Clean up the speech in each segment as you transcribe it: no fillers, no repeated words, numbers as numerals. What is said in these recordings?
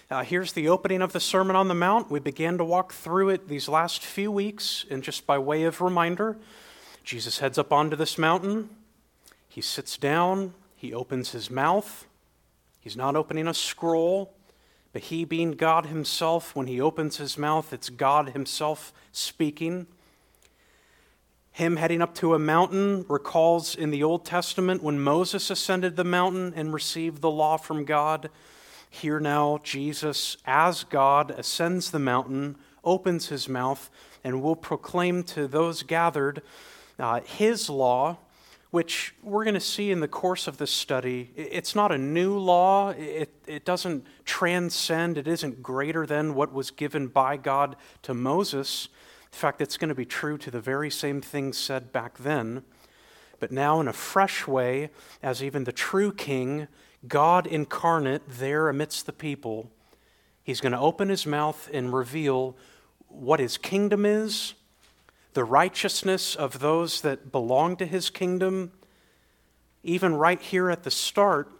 Here's the opening of the Sermon on the Mount. We began to walk through it these last few weeks, and just by way of reminder, Jesus heads up onto this mountain. He sits down. He opens his mouth. He's not opening a scroll, but he being God himself, when he opens his mouth, it's God himself speaking. Him heading up to a mountain recalls in the Old Testament when Moses ascended the mountain and received the law from God. Here now, Jesus, as God, ascends the mountain, opens his mouth, and will proclaim to those gathered his law, which we're going to see in the course of this study. It's not a new law. It doesn't transcend. It isn't greater than what was given by God to Moses. In fact, it's going to be true to the very same things said back then. But now in a fresh way, as even the true king, God incarnate there amidst the people, he's going to open his mouth and reveal what his kingdom is, the righteousness of those that belong to his kingdom, even right here at the start,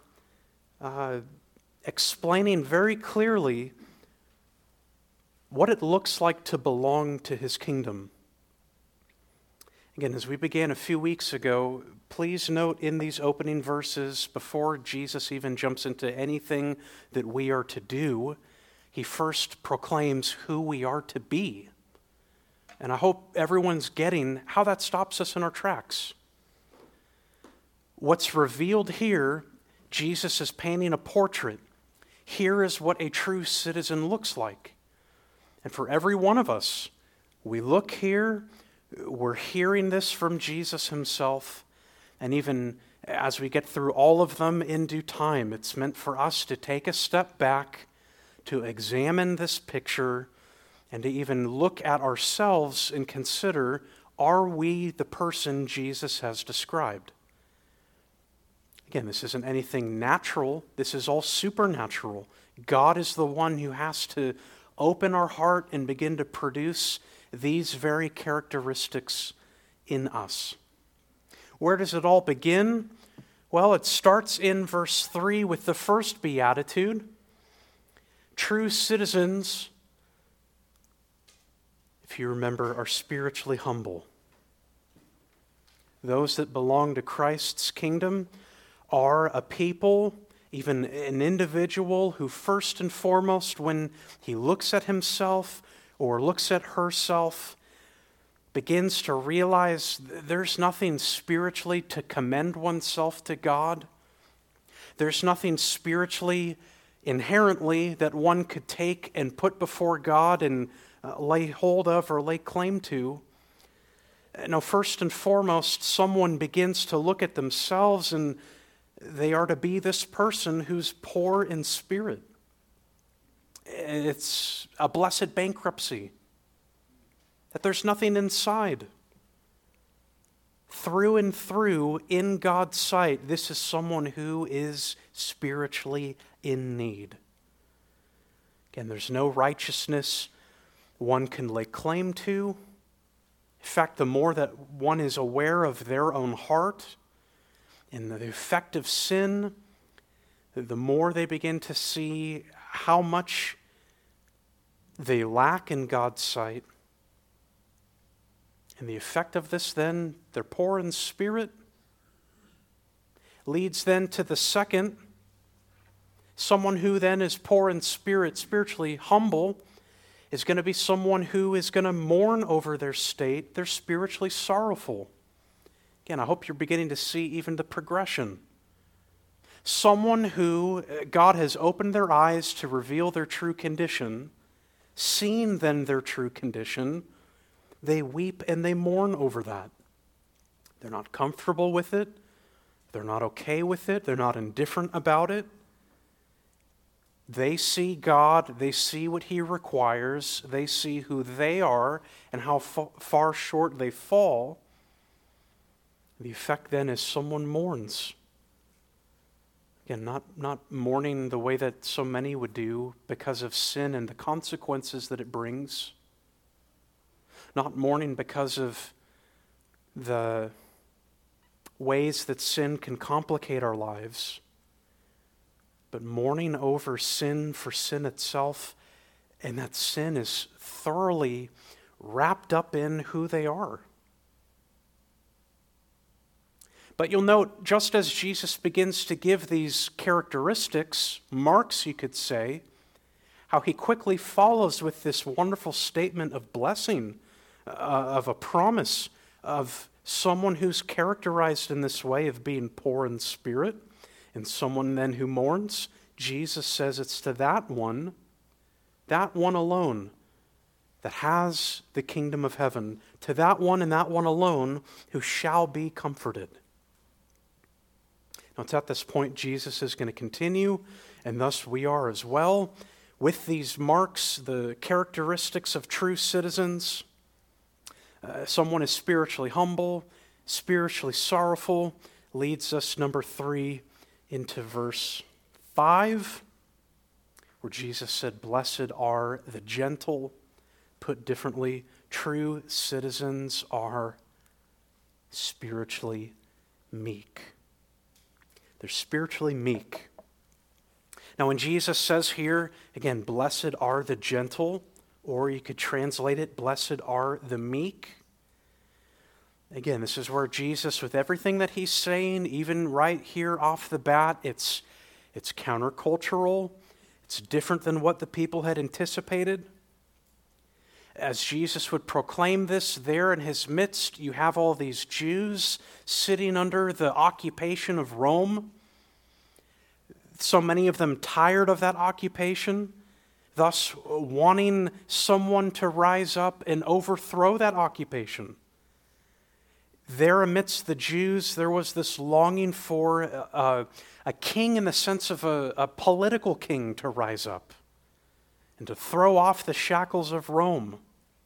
explaining very clearly what it looks like to belong to his kingdom. Again, as we began a few weeks ago, please note in these opening verses, before Jesus even jumps into anything that we are to do, he first proclaims who we are to be. And I hope everyone's getting how that stops us in our tracks. What's revealed here, Jesus is painting a portrait. Here is what a true citizen looks like. And for every one of us, we look here, we're hearing this from Jesus himself, and even as we get through all of them in due time, it's meant for us to take a step back, to examine this picture, and to even look at ourselves and consider, are we the person Jesus has described? Again, this isn't anything natural. This is all supernatural. God is the one who has to open our heart and begin to produce these very characteristics in us. Where does it all begin? Well, it starts in verse 3 with the first beatitude. True citizens, if you remember, are spiritually humble. Those that belong to Christ's kingdom are a people, even an individual who first and foremost, when he looks at himself or looks at herself, begins to realize there's nothing spiritually to commend oneself to God. There's nothing spiritually, inherently, that one could take and put before God and lay hold of or lay claim to. No, first and foremost, someone begins to look at themselves and they are to be this person who's poor in spirit. It's a blessed bankruptcy, that there's nothing inside. Through and through, in God's sight, this is someone who is spiritually in need. Again, there's no righteousness one can lay claim to. In fact, the more that one is aware of their own heart and the effect of sin, the more they begin to see how much they lack in God's sight. And the effect of this then, they're poor in spirit, leads then to the second. Someone who then is poor in spirit, spiritually humble, is going to be someone who is going to mourn over their state. They're spiritually sorrowful. Again, I hope you're beginning to see even the progression. Someone who God has opened their eyes to reveal their true condition, seeing then their true condition, they weep and they mourn over that. They're not comfortable with it. They're not okay with it. They're not indifferent about it. They see God. They see what He requires. They see who they are and how far short they fall. The effect then is someone mourns. Again, not mourning the way that so many would do because of sin and the consequences that it brings. Not mourning because of the ways that sin can complicate our lives. but mourning over sin for sin itself, and that sin is thoroughly wrapped up in who they are. But you'll note, just as Jesus begins to give these characteristics, marks you could say, how he quickly follows with this wonderful statement of blessing, of a promise of someone who's characterized in this way of being poor in spirit, and someone then who mourns. Jesus says it's to that one alone, that has the kingdom of heaven, to that one and that one alone who shall be comforted. Now it's at this point Jesus is going to continue, and thus we are as well, with these marks, the characteristics of true citizens. Someone is spiritually humble, spiritually sorrowful, leads us, number 3, into verse 5, where Jesus said, "Blessed are the gentle." Put differently, true citizens are spiritually meek. They're spiritually meek. Now, when Jesus says here, again, "Blessed are the gentle," or you could translate it, "Blessed are the meek." Again, this is where Jesus, with everything that he's saying, even right here off the bat, it's countercultural. It's different than what the people had anticipated. As Jesus would proclaim this, there in his midst, you have all these Jews sitting under the occupation of Rome. So many of them tired of that occupation, thus wanting someone to rise up and overthrow that occupation. There amidst the Jews, there was this longing for a king in the sense of a political king to rise up and to throw off the shackles of Rome.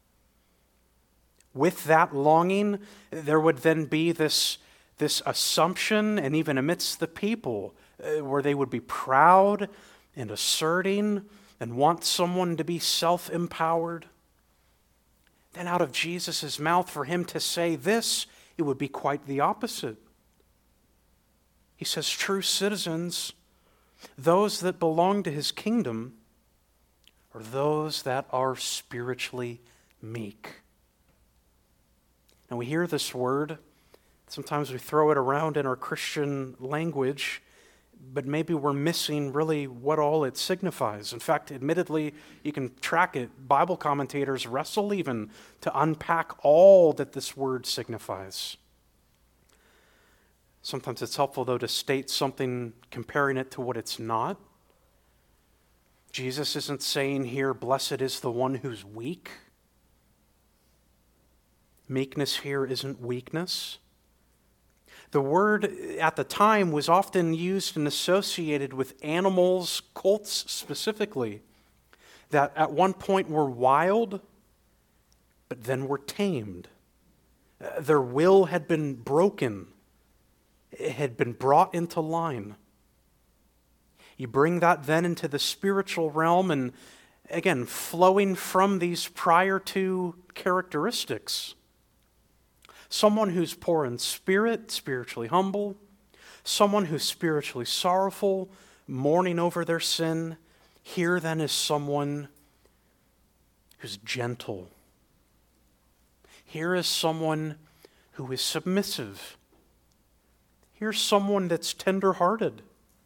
With that longing, there would then be this assumption, and even amidst the people, where they would be proud and asserting and want someone to be self-empowered. Then out of Jesus' mouth, for him to say this, it would be quite the opposite. He says, true citizens, those that belong to his kingdom, are those that are spiritually meek. And we hear this word, sometimes we throw it around in our Christian language, but maybe we're missing really what all it signifies. In fact, admittedly, you can track it. Bible commentators wrestle even to unpack all that this word signifies. Sometimes it's helpful, though, to state something comparing it to what it's not. Jesus isn't saying here, blessed is the one who's weak. Meekness here isn't weakness. The word at the time was often used and associated with animals, colts specifically, that at one point were wild, but then were tamed. Their will had been broken. It had been brought into line. You bring that then into the spiritual realm, and again, flowing from these prior two characteristics. Someone who's poor in spirit, spiritually humble. Someone who's spiritually sorrowful, mourning over their sin. Here then is someone who's gentle. Here is someone who is submissive. Here's someone that's tender-hearted.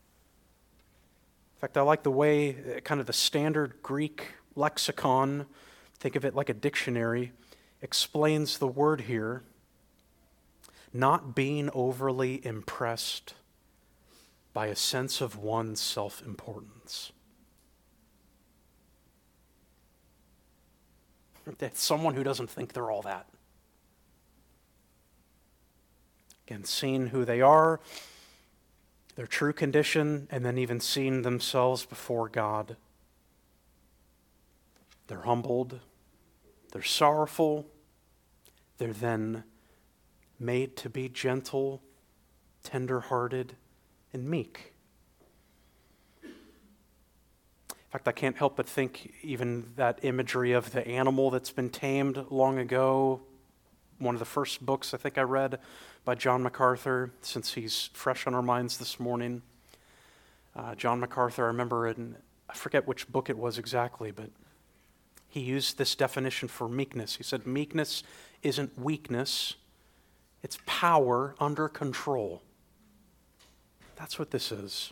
In fact, I like the way kind of the standard Greek lexicon, think of it like a dictionary, explains the word here. Not being overly impressed by a sense of one's self-importance. That's someone who doesn't think they're all that. Again, seeing who they are, their true condition, and then even seeing themselves before God. They're humbled, they're sorrowful, they're then made to be gentle, tender-hearted, and meek. In fact, I can't help but think even that imagery of the animal that's been tamed long ago, one of the first books I think I read by John MacArthur, since he's fresh on our minds this morning. John MacArthur, I remember I forget which book it was exactly, but he used this definition for meekness. He said, meekness isn't weakness, it's power under control. That's what this is.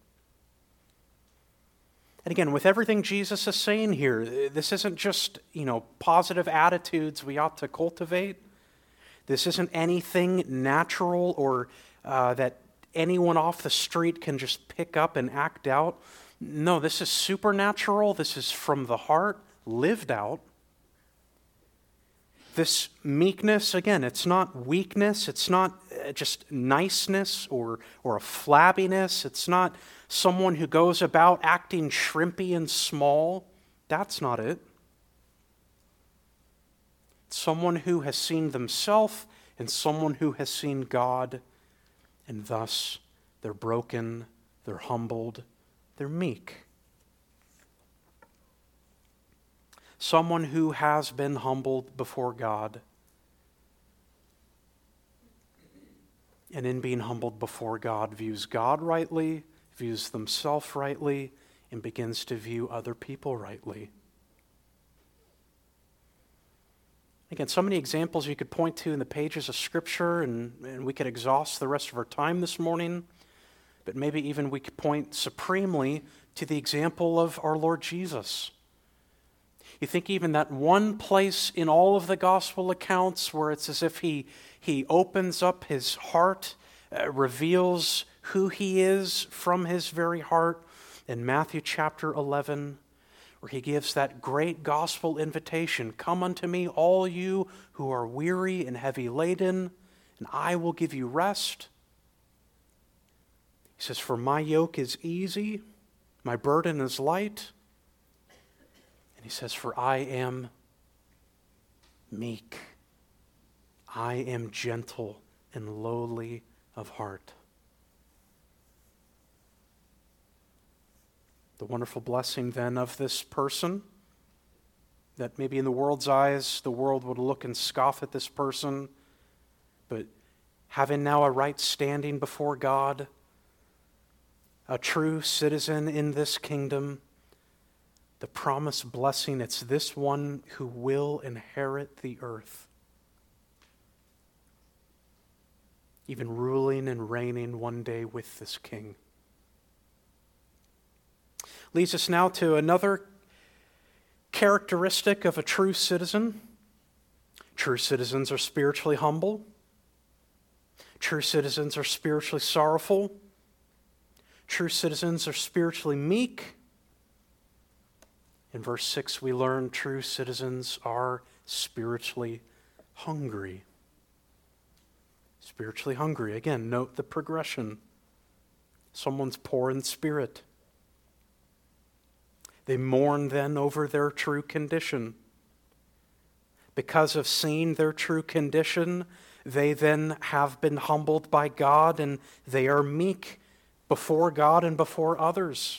And again, with everything Jesus is saying here, this isn't just, positive attitudes we ought to cultivate. This isn't anything natural or that anyone off the street can just pick up and act out. No, this is supernatural. This is from the heart, lived out. This meekness, again, it's not weakness. It's not just niceness or a flabbiness. It's not someone who goes about acting shrimpy and small. That's not it. It's someone who has seen themselves and someone who has seen God, and thus they're broken, they're humbled, they're meek. Someone who has been humbled before God, and in being humbled before God, views God rightly, views themselves rightly, and begins to view other people rightly. Again, so many examples you could point to in the pages of Scripture, and we could exhaust the rest of our time this morning, but maybe even we could point supremely to the example of our Lord Jesus. You think even that one place in all of the gospel accounts where it's as if he opens up his heart, reveals who he is from his very heart, in Matthew chapter 11, where he gives that great gospel invitation, "Come unto me, all you who are weary and heavy laden, and I will give you rest." He says, "For my yoke is easy, my burden is light." He says, "For I am meek. I am gentle and lowly of heart." The wonderful blessing then of this person, that maybe in the world's eyes, the world would look and scoff at this person, but having now a right standing before God, a true citizen in this kingdom, the promised blessing, it's this one who will inherit the earth, even ruling and reigning one day with this king. Leads us now to another characteristic of a true citizen. True citizens are spiritually humble. True citizens are spiritually sorrowful. True citizens are spiritually meek. In verse 6, we learn true citizens are spiritually hungry. Spiritually hungry. Again, note the progression. Someone's poor in spirit. They mourn then over their true condition. Because of seeing their true condition, they then have been humbled by God, and they are meek before God and before others.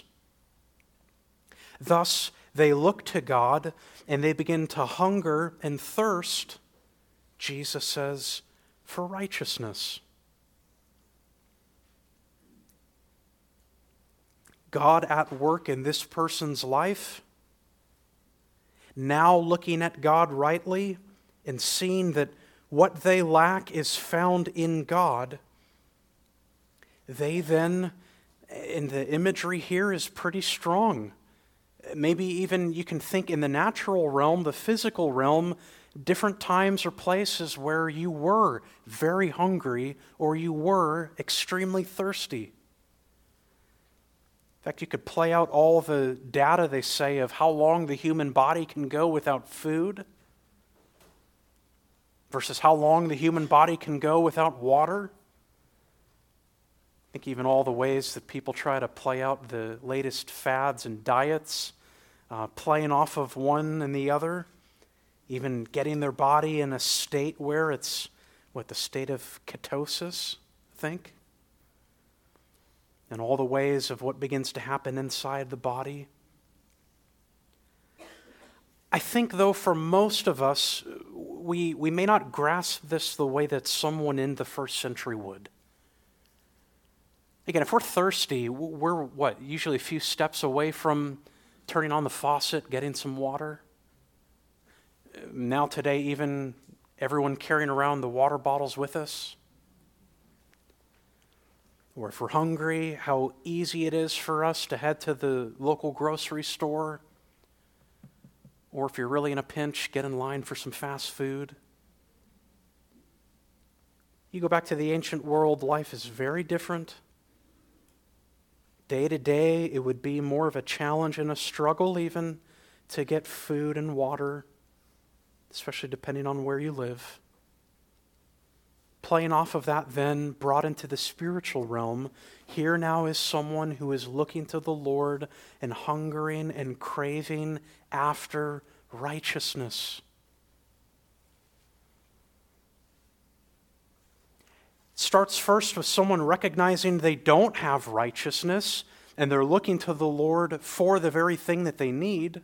Thus, they look to God and they begin to hunger and thirst, Jesus says, for righteousness. God at work in this person's life, now looking at God rightly and seeing that what they lack is found in God, they then, and the imagery here is pretty strong. Maybe even you can think in the natural realm, the physical realm, different times or places where you were very hungry or you were extremely thirsty. In fact, you could play out all the data, they say, of how long the human body can go without food versus how long the human body can go without water. I think even all the ways that people try to play out the latest fads and diets, playing off of one and the other, even getting their body in a state where it's, the state of ketosis, I think. And all the ways of what begins to happen inside the body. I think, though, for most of us, we may not grasp this the way that someone in the first century would. Again, if we're thirsty, we're usually a few steps away from turning on the faucet, getting some water. Now today, even everyone carrying around the water bottles with us. Or if we're hungry, how easy it is for us to head to the local grocery store. Or if you're really in a pinch, get in line for some fast food. You go back to the ancient world, life is very different. Day to day, it would be more of a challenge and a struggle even to get food and water, especially depending on where you live. Playing off of that then, brought into the spiritual realm, here now is someone who is looking to the Lord and hungering and craving after righteousness. It starts first with someone recognizing they don't have righteousness, and they're looking to the Lord for the very thing that they need.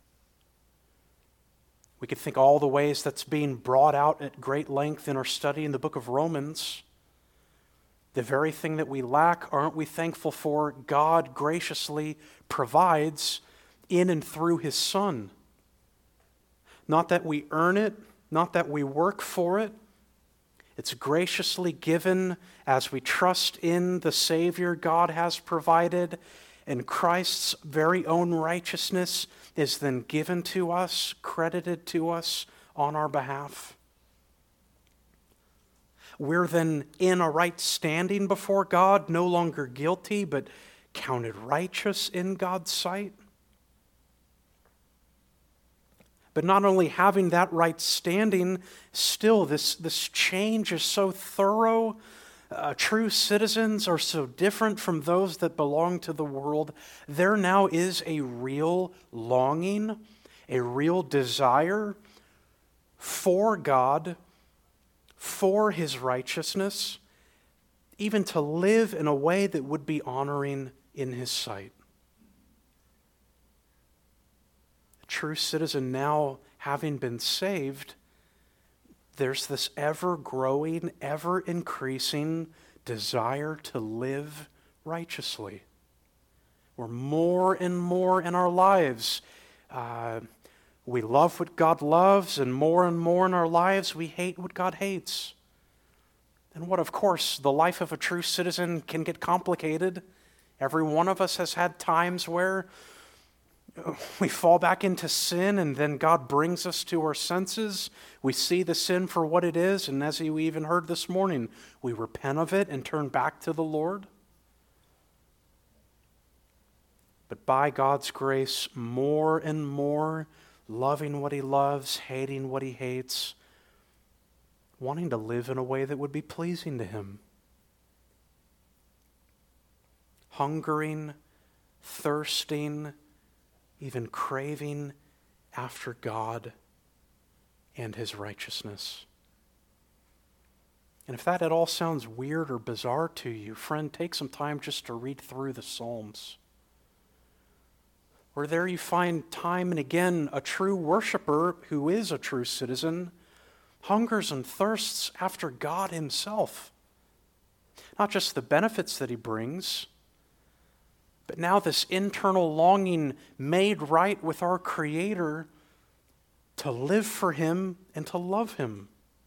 We could think all the ways that's being brought out at great length in our study in the book of Romans. The very thing that we lack, aren't we thankful for? God graciously provides in and through His Son. Not that we earn it, not that we work for it. It's graciously given as we trust in the Savior God has provided, and Christ's very own righteousness is then given to us, credited to us on our behalf. We're then in a right standing before God, no longer guilty, but counted righteous in God's sight. But not only having that right standing, still this change is so thorough. True citizens are so different from those that belong to the world. There now is a real longing, a real desire for God, for His righteousness, even to live in a way that would be honoring in His sight. A true citizen now, having been saved, there's this ever-growing, ever-increasing desire to live righteously. Where more and more in our lives, we love what God loves, and more in our lives, we hate what God hates. And what, of course, the life of a true citizen can get complicated. Every one of us has had times where we fall back into sin, and then God brings us to our senses. We see the sin for what it is, and as we even heard this morning, we repent of it and turn back to the Lord. But by God's grace, more and more, loving what He loves, hating what He hates, wanting to live in a way that would be pleasing to Him. Hungering, thirsting, even craving after God and His righteousness. And if that at all sounds weird or bizarre to you, friend, take some time just to read through the Psalms. Where there you find time and again a true worshiper who is a true citizen hungers and thirsts after God Himself. Not just the benefits that He brings, but now this internal longing made right with our Creator to live for Him and to love Him,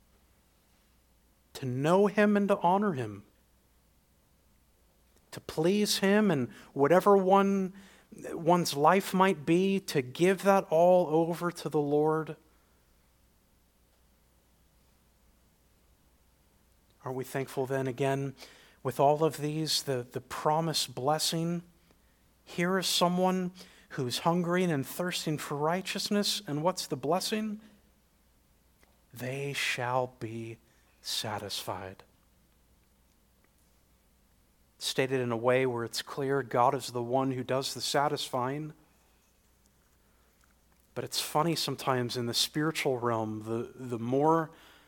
to know Him and to honor Him, to please Him, and whatever one's life might be, to give that all over to the Lord. Are we thankful then again with all of these, the promised blessing? Here is someone who's hungering and thirsting for righteousness, and what's the blessing? They shall be satisfied. Stated in a way where it's clear God is the one who does the satisfying. But it's funny sometimes in the spiritual realm, the more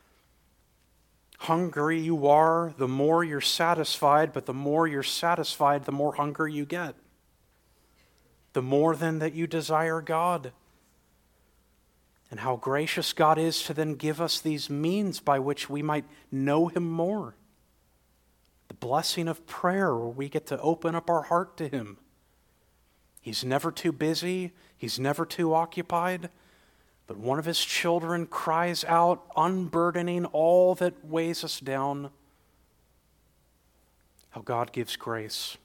hungry you are, the more you're satisfied, but the more you're satisfied, the more hunger you get. The more then that you desire God. And how gracious God is to then give us these means by which we might know Him more. The blessing of prayer where we get to open up our heart to Him. He's never too busy. He's never too occupied. But one of His children cries out, unburdening all that weighs us down. How God gives grace.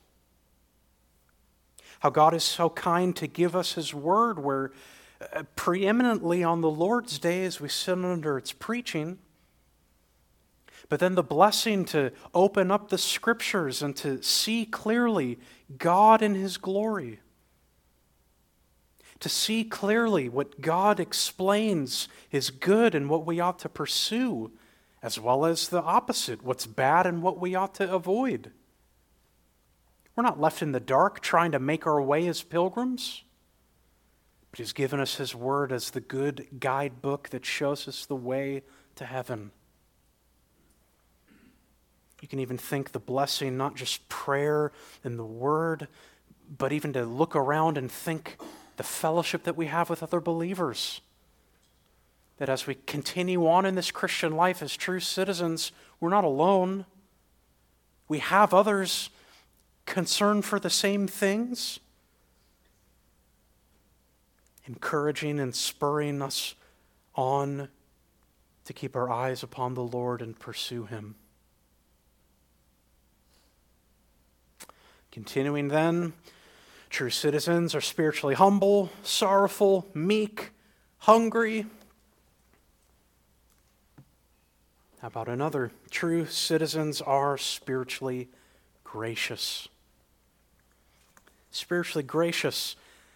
How God is so kind to give us His word where preeminently on the Lord's Day as we sit under its preaching, but then the blessing to open up the Scriptures and to see clearly God in His glory. To see clearly what God explains is good and what we ought to pursue, as well as the opposite, what's bad and what we ought to avoid. We're not left in the dark trying to make our way as pilgrims, but He's given us His word as the good guidebook that shows us the way to heaven. You can even think the blessing, not just prayer and the word, but even to look around and think the fellowship that we have with other believers. That as we continue on in this Christian life as true citizens, we're not alone. We have others concerned for the same things, encouraging and spurring us on to keep our eyes upon the Lord and pursue Him. Continuing then, true citizens are spiritually humble, sorrowful, meek, hungry. How about another? True citizens are spiritually gracious. Spiritually gracious.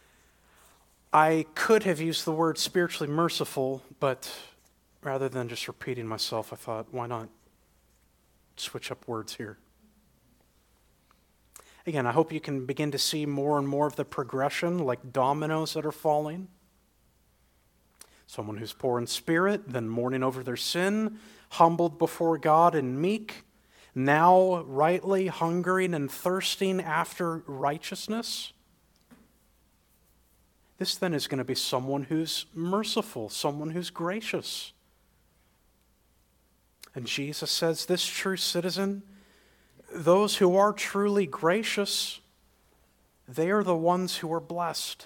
I could have used the word spiritually merciful, but rather than just repeating myself, I thought, why not switch up words here? Again, I hope you can begin to see more and more of the progression, like dominoes that are falling. Someone who's poor in spirit, then mourning over their sin, humbled before God and meek, now rightly hungering and thirsting after righteousness. This then is going to be someone who's merciful, someone who's gracious. And Jesus says, this true citizen, those who are truly gracious, they are the ones who are blessed.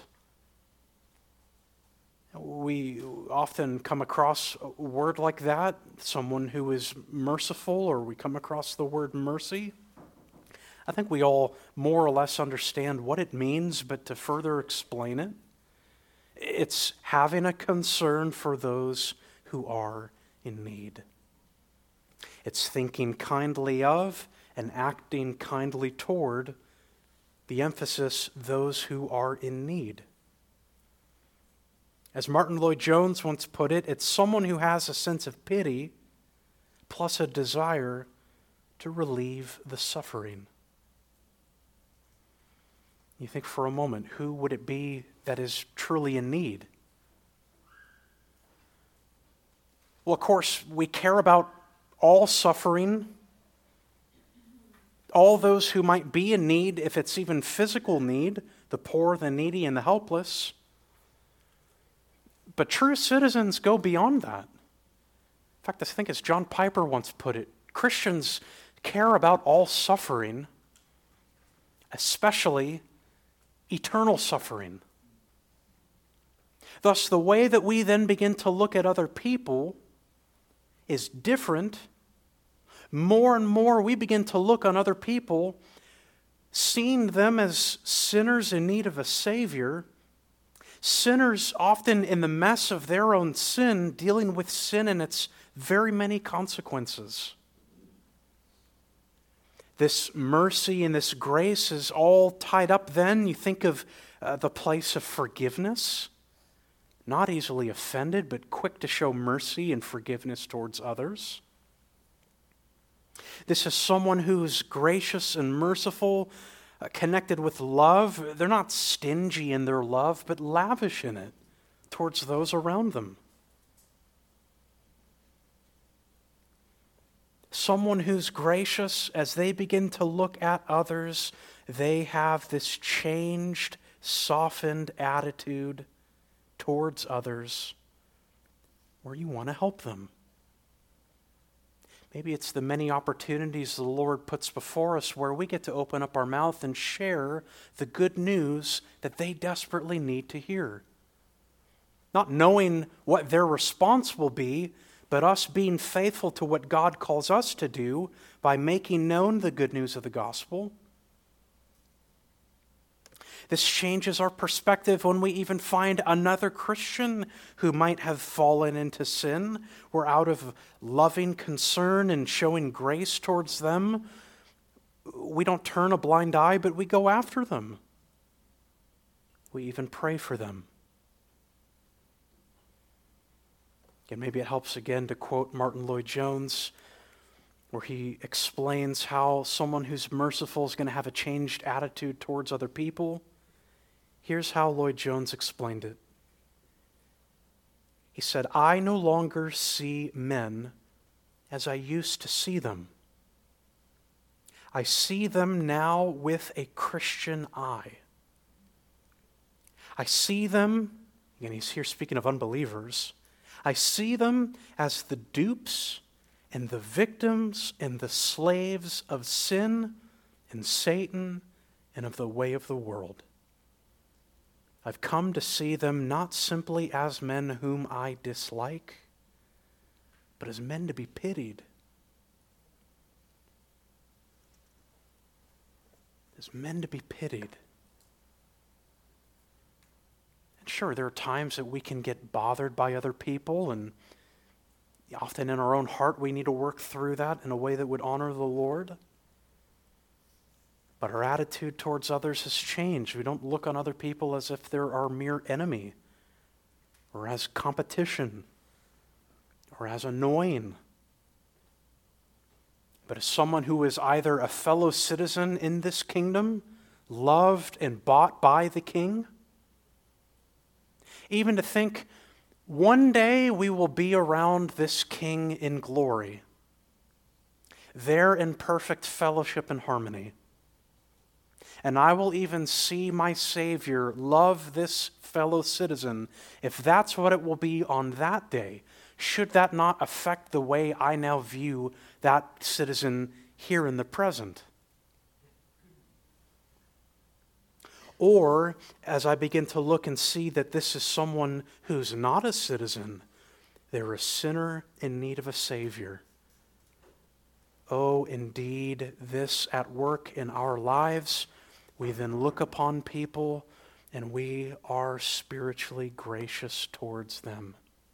We often come across a word like that, someone who is merciful, or we come across the word mercy. I think we all more or less understand what it means, but to further explain it, it's having a concern for those who are in need. It's thinking kindly of and acting kindly toward, the emphasis, those who are in need. As Martin Lloyd-Jones once put it, it's someone who has a sense of pity plus a desire to relieve the suffering. You think for a moment, who would it be that is truly in need? Well, of course, we care about all suffering, all those who might be in need, if it's even physical need, the poor, the needy, and the helpless. But true citizens go beyond that. In fact, I think as John Piper once put it, Christians care about all suffering, especially eternal suffering. Thus, the way that we then begin to look at other people is different. More and more we begin to look on other people, seeing them as sinners in need of a Savior, sinners often in the mess of their own sin, dealing with sin and its very many consequences. This mercy and this grace is all tied up then. You think of the place of forgiveness, not easily offended, but quick to show mercy and forgiveness towards others. This is someone who's gracious and merciful, connected with love. They're not stingy in their love, but lavish in it towards those around them. Someone who's gracious, as they begin to look at others, they have this changed, softened attitude towards others where you want to help them. Maybe it's the many opportunities the Lord puts before us where we get to open up our mouth and share the good news that they desperately need to hear. Not knowing what their response will be, but us being faithful to what God calls us to do by making known the good news of the gospel. This changes our perspective when we even find another Christian who might have fallen into sin. We're out of loving concern and showing grace towards them. We don't turn a blind eye, but we go after them. We even pray for them. And maybe it helps again to quote Martin Lloyd-Jones, where he explains how someone who's merciful is going to have a changed attitude towards other people. Here's how Lloyd-Jones explained it. He said, "I no longer see men as I used to see them. I see them now with a Christian eye. I see them," again he's here speaking of unbelievers, "I see them as the dupes and the victims and the slaves of sin and Satan and of the way of the world. I've come to see them not simply as men whom I dislike, but as men to be pitied. As men to be pitied." And sure, there are times that we can get bothered by other people, and often in our own heart we need to work through that in a way that would honor the Lord. But our attitude towards others has changed. We don't look on other people as if they're our mere enemy, or as competition, or as annoying, but as someone who is either a fellow citizen in this kingdom, loved and bought by the King. Even to think, one day we will be around this King in glory, there in perfect fellowship and harmony. And I will even see my Savior love this fellow citizen. If that's what it will be on that day, should that not affect the way I now view that citizen here in the present? Or, as I begin to look and see that this is someone who's not a citizen, they're a sinner in need of a Savior. Oh, indeed, this at work in our lives. We then look upon people and we are spiritually gracious towards them.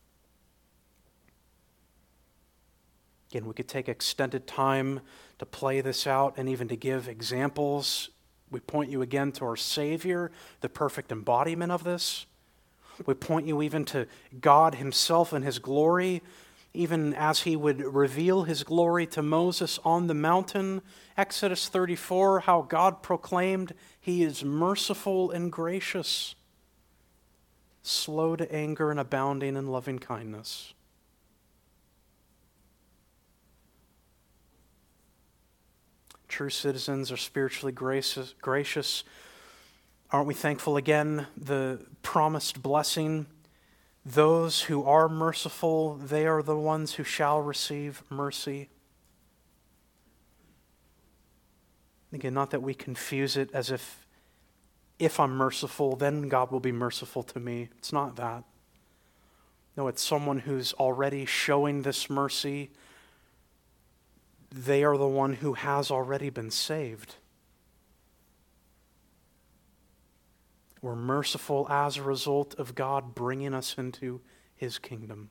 Again, we could take extended time to play this out and even to give examples. We point you again to our Savior, the perfect embodiment of this. We point you even to God Himself and His glory, even as He would reveal His glory to Moses on the mountain. Exodus 34, how God proclaimed He is merciful and gracious, slow to anger and abounding in loving kindness. True citizens are spiritually gracious. Aren't we thankful again, the promised blessing? Those who are merciful, they are the ones who shall receive mercy. Again, not that we confuse it as if I'm merciful, then God will be merciful to me. It's not that. No, it's someone who's already showing this mercy. They are the one who has already been saved. We're merciful as a result of God bringing us into His kingdom.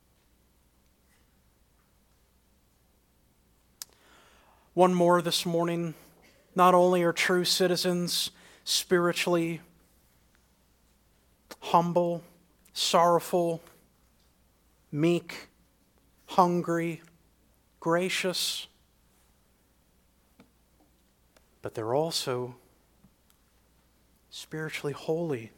One more this morning. Not only are true citizens spiritually humble, sorrowful, meek, hungry, gracious, but they're also spiritually holy.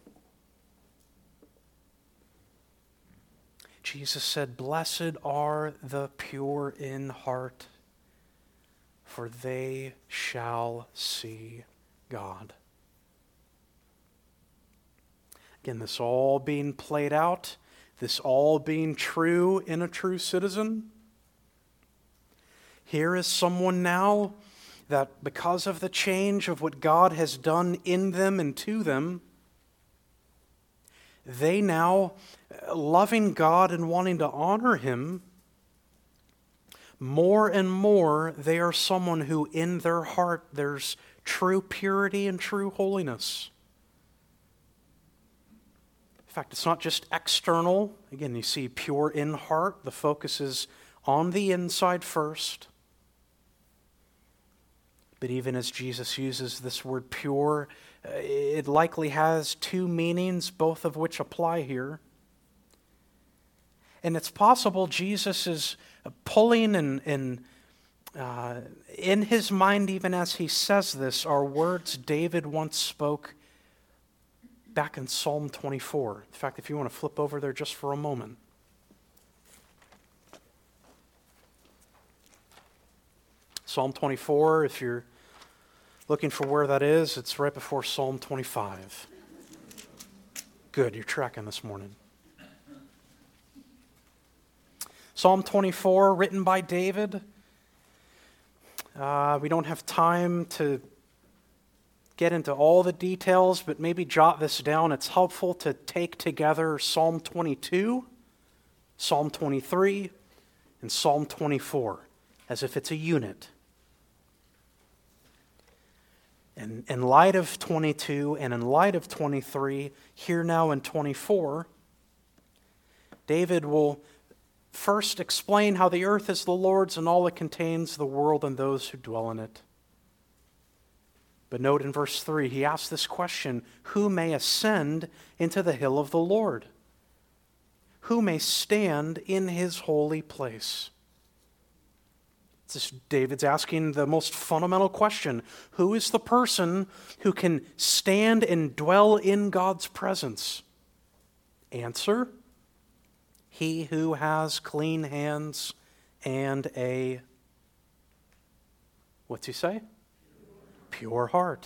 Jesus said, "Blessed are the pure in heart, for they shall see God." Again, this all being played out, this all being true in a true citizen, Here is someone now that because of the change of what God has done in them and to them, they now, loving God and wanting to honor Him, more and more they are someone who in their heart there's true purity and true holiness. In fact, it's not just external. Again, you see pure in heart. The focus is on the inside first. But even as Jesus uses this word pure, it likely has two meanings, both of which apply here. And it's possible Jesus is pulling and in his mind, even as he says this, are words David once spoke back in Psalm 24. In fact, if you want to flip over there just for a moment. Psalm 24, if you're looking for where that is, it's right before Psalm 25. Good, you're tracking this morning. Psalm 24, written by David. We don't have time to get into all the details, but maybe jot this down. It's helpful to take together Psalm 22, Psalm 23, and Psalm 24 as if it's a unit. And in light of 22 and in light of 23, here now in 24, David will first explain how the earth is the Lord's and all it contains, the world and those who dwell in it. But note in verse 3, he asks this question, who may ascend into the hill of the Lord? Who may stand in his holy place? David's asking the most fundamental question. Who is the person who can stand and dwell in God's presence? Answer, he who has clean hands and a, what's he say? Pure heart.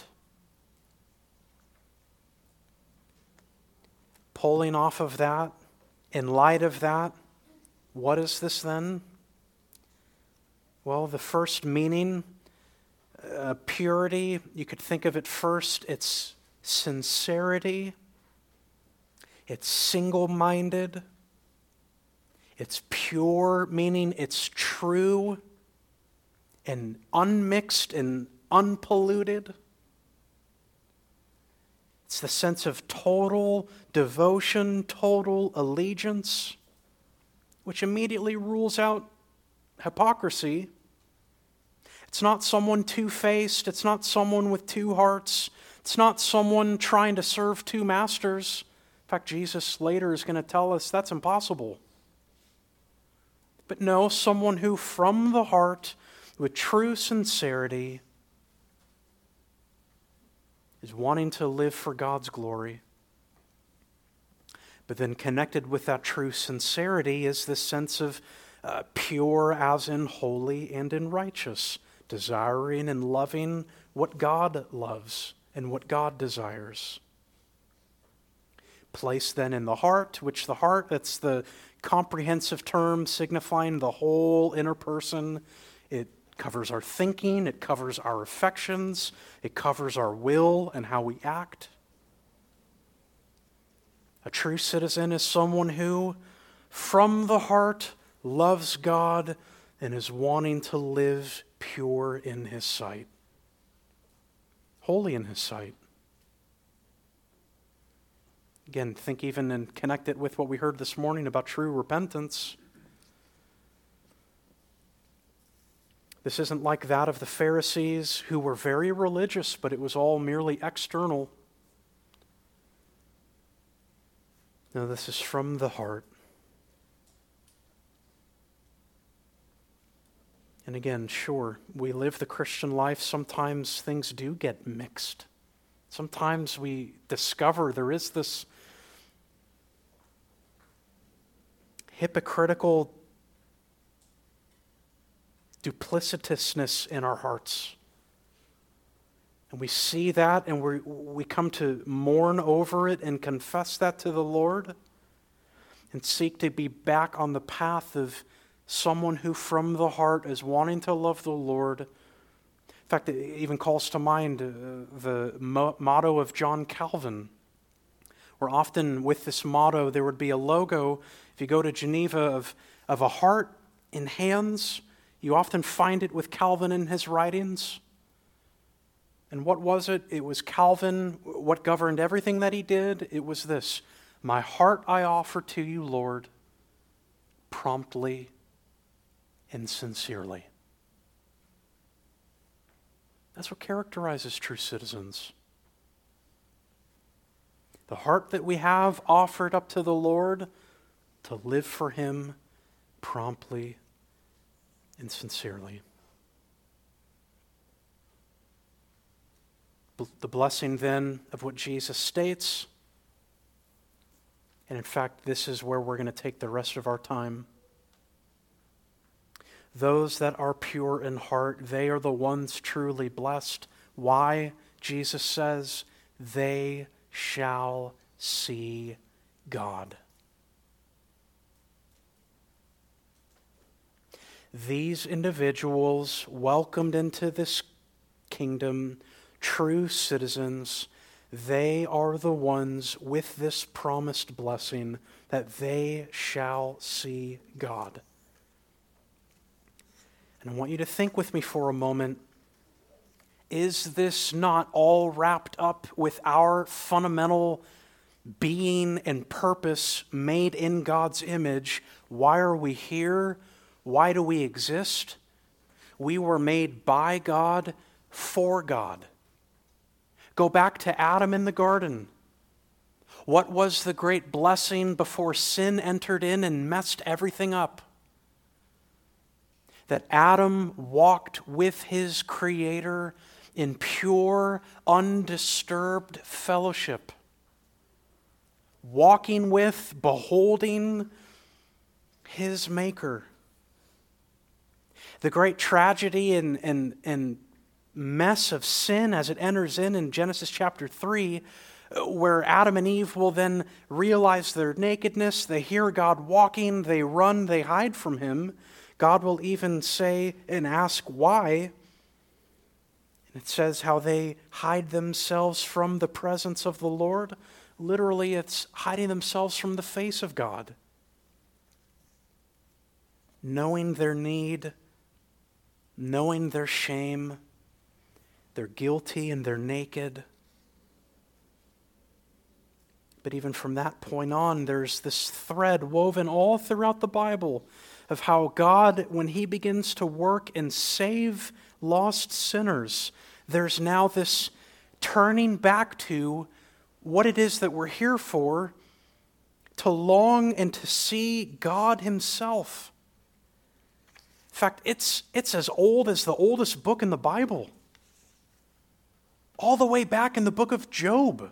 Pulling off of that, in light of that, what is this then? Well, the first meaning, purity, you could think of it first, it's sincerity, it's single-minded, it's pure, meaning it's true and unmixed and unpolluted. It's the sense of total devotion, total allegiance, which immediately rules out hypocrisy. It's not someone two-faced. It's not someone with two hearts. It's not someone trying to serve two masters. In fact, Jesus later is going to tell us that's impossible. But no, someone who from the heart, with true sincerity, is wanting to live for God's glory. But then connected with that true sincerity is this sense of pure as in holy and in righteous, desiring and loving what God loves and what God desires. Placed then in the heart, which the heart, that's the comprehensive term signifying the whole inner person. It covers our thinking, it covers our affections, it covers our will and how we act. A true citizen is someone who, from the heart, loves God and is wanting to live pure in His sight, holy in His sight. Again, think even and connect it with what we heard this morning about true repentance. This isn't like that of the Pharisees who were very religious, but it was all merely external. No, this is from the heart. And again, sure, we live the Christian life. Sometimes things do get mixed. Sometimes we discover there is this hypocritical duplicitousness in our hearts. And we see that and we come to mourn over it and confess that to the Lord and seek to be back on the path of someone who from the heart is wanting to love the Lord. In fact, it even calls to mind the motto of John Calvin, where often with this motto there would be a logo, if you go to Geneva, of a heart in hands. You often find it with Calvin in his writings. And what was it? It was Calvin, what governed everything that he did. It was this: my heart I offer to you, Lord, promptly and sincerely. That's what characterizes true citizens. The heart that we have offered up to the Lord to live for Him promptly and sincerely. The blessing then of what Jesus states, and in fact, this is where we're going to take the rest of our time. Those that are pure in heart, they are the ones truly blessed. Why? Jesus says, they shall see God. These individuals welcomed into this kingdom, true citizens, they are the ones with this promised blessing that they shall see God. And I want you to think with me for a moment, is this not all wrapped up with our fundamental being and purpose made in God's image? Why are we here? Why do we exist? We were made by God, for God. Go back to Adam in the garden. What was the great blessing before sin entered in and messed everything up? That Adam walked with his Creator in pure, undisturbed fellowship. Walking with, beholding his Maker. The great tragedy and mess of sin as it enters in Genesis chapter 3, where Adam and Eve will then realize their nakedness, they hear God walking, they run, they hide from Him. God will even say and ask why. And it says how they hide themselves from the presence of the Lord. Literally, it's hiding themselves from the face of God. Knowing their need, knowing their shame, they're guilty and they're naked. But even from that point on, there's this thread woven all throughout the Bible of how God, when He begins to work and save lost sinners, there's now this turning back to what it is that we're here for, to long and to see God Himself. In fact, it's as old as the oldest book in the Bible. All the way back in the book of Job.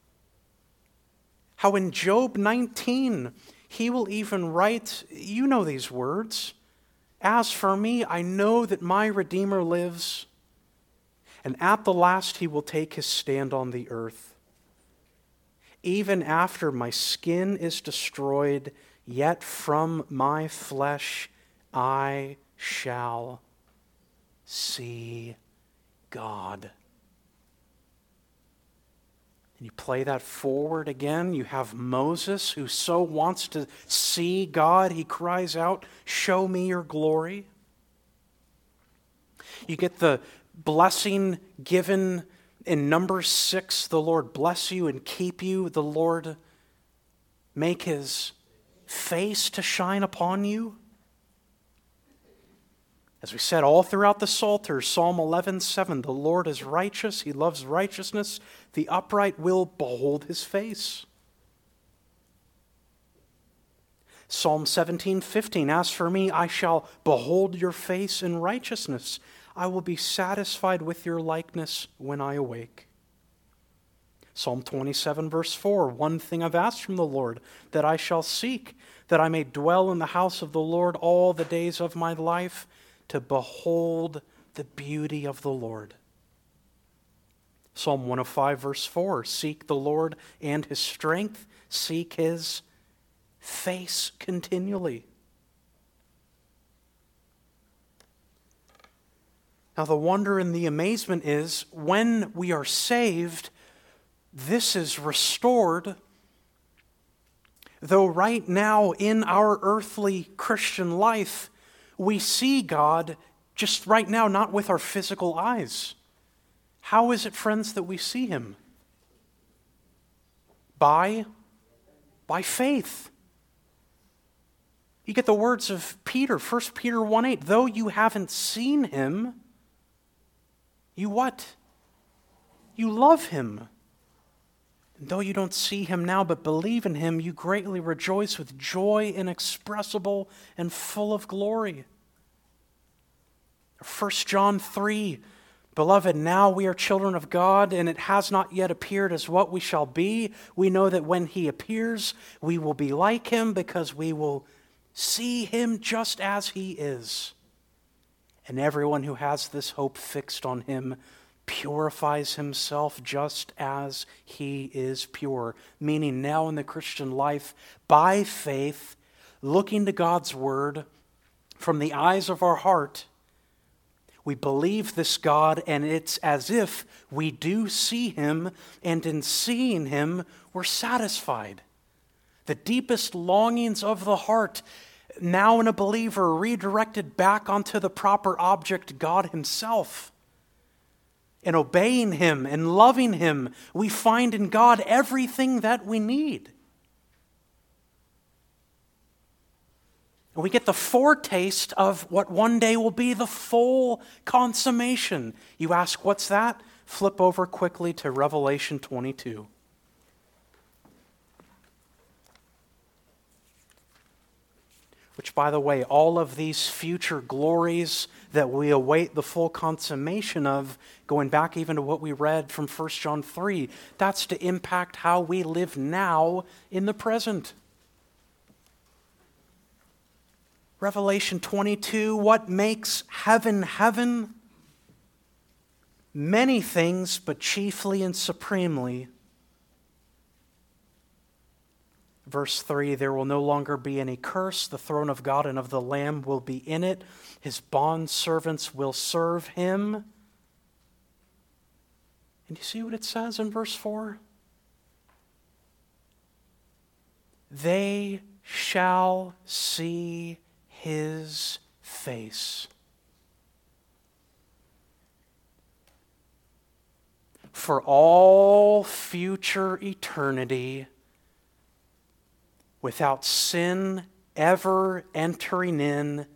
How in Job 19, he will even write, you know these words, "As for me, I know that my Redeemer lives, and at the last He will take His stand on the earth. Even after my skin is destroyed, yet from my flesh I shall see God." And you play that forward again. You have Moses, who so wants to see God. He cries out, "Show me your glory." You get the blessing given in Numbers 6. The Lord bless you and keep you. The Lord make His face to shine upon you. As we said all throughout the Psalter, Psalm 11:7, the Lord is righteous, He loves righteousness, the upright will behold His face. Psalm 17:15, as for me, I shall behold your face in righteousness. I will be satisfied with your likeness when I awake. Psalm 27 verse 4, one thing I've asked from the Lord, that I shall seek, that I may dwell in the house of the Lord all the days of my life, to behold the beauty of the Lord. Psalm 105 verse 4, seek the Lord and His strength, seek His face continually. Now, the wonder and the amazement is when we are saved, this is restored. Though right now in our earthly Christian life, we see God just right now, not with our physical eyes. How is it, friends, that we see Him? By faith. You get the words of Peter, 1 Peter 1:8, though you haven't seen Him, you what? You love Him. And though you don't see Him now but believe in Him, you greatly rejoice with joy inexpressible and full of glory. 1 John 3, beloved, now we are children of God, and it has not yet appeared as what we shall be. We know that when He appears, we will be like Him because we will see Him just as He is. And everyone who has this hope fixed on Him purifies himself just as He is pure. Meaning now in the Christian life, by faith, looking to God's Word from the eyes of our heart, we believe this God, and it's as if we do see Him, and in seeing Him, we're satisfied. The deepest longings of the heart, now in a believer, redirected back onto the proper object, God Himself. And obeying Him and loving Him, we find in God everything that we need. And we get the foretaste of what one day will be the full consummation. You ask, what's that? Flip over quickly to Revelation 22. Which, by the way, all of these future glories that we await the full consummation of, going back even to what we read from 1 John 3, that's to impact how we live now in the present. Revelation 22, what makes heaven heaven? Many things, but chiefly and supremely. Verse 3, there will no longer be any curse. The throne of God and of the Lamb will be in it. His bondservants will serve Him. And you see what it says in verse 4? They shall see His face. For all future eternity, without sin ever entering in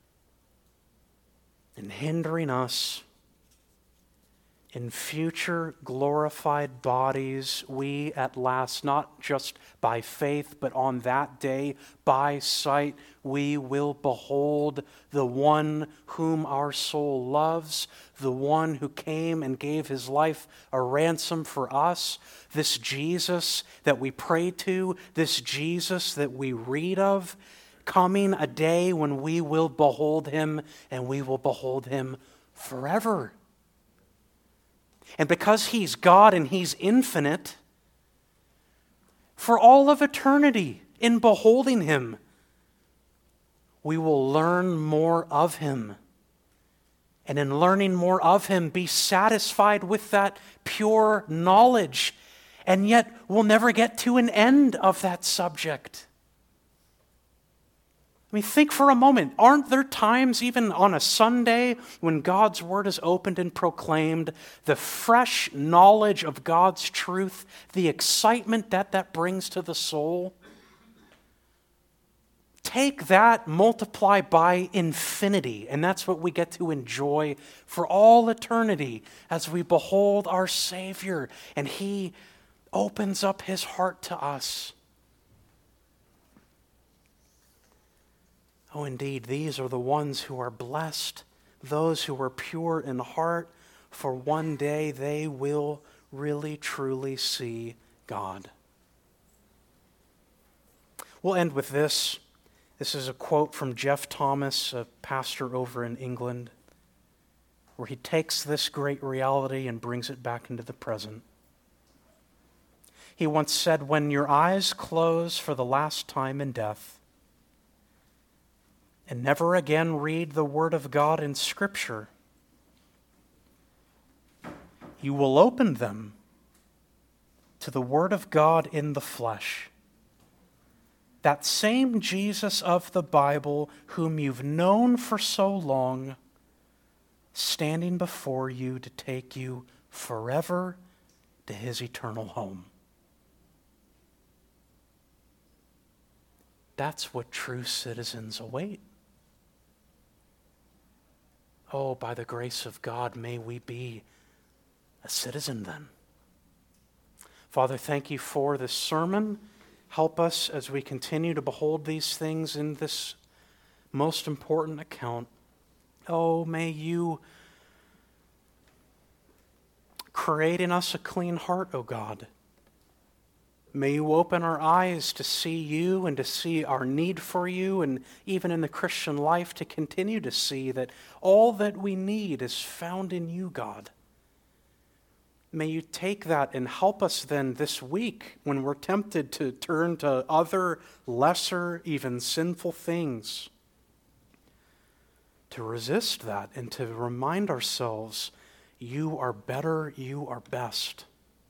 and hindering us, in future glorified bodies, we at last, not just by faith, but on that day, by sight, we will behold the one whom our soul loves, the one who came and gave His life a ransom for us, this Jesus that we pray to, this Jesus that we read of, coming a day when we will behold Him, and we will behold Him forever. And because He's God and He's infinite, for all of eternity, in beholding Him, we will learn more of Him. And in learning more of Him, be satisfied with that pure knowledge. And yet, we'll never get to an end of that subject. I mean, think for a moment. Aren't there times, even on a Sunday, when God's Word is opened and proclaimed, the fresh knowledge of God's truth, the excitement that brings to the soul? Take that, multiply by infinity, and that's what we get to enjoy for all eternity as we behold our Savior, and He opens up His heart to us. Oh, indeed, these are the ones who are blessed, those who are pure in heart, for one day they will really, truly see God. We'll end with this. This is a quote from Jeff Thomas, a pastor over in England, where he takes this great reality and brings it back into the present. He once said, "When your eyes close for the last time in death, and never again read the Word of God in Scripture, you will open them to the Word of God in the flesh. That same Jesus of the Bible, whom you've known for so long, standing before you to take you forever to his eternal home. That's what true citizens await. Oh, by the grace of God, may we be a citizen then. Father, thank you for this sermon. Help us as we continue to behold these things in this most important account. Oh, may you create in us a clean heart, O God. May you open our eyes to see you and to see our need for you, and even in the Christian life to continue to see that all that we need is found in you, God. May you take that and help us then this week when we're tempted to turn to other lesser, even sinful things, to resist that and to remind ourselves, you are better, you are best.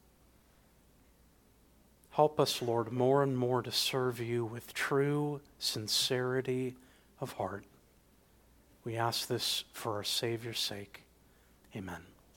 Help us, Lord, more and more to serve you with true sincerity of heart. We ask this for our Savior's sake. Amen.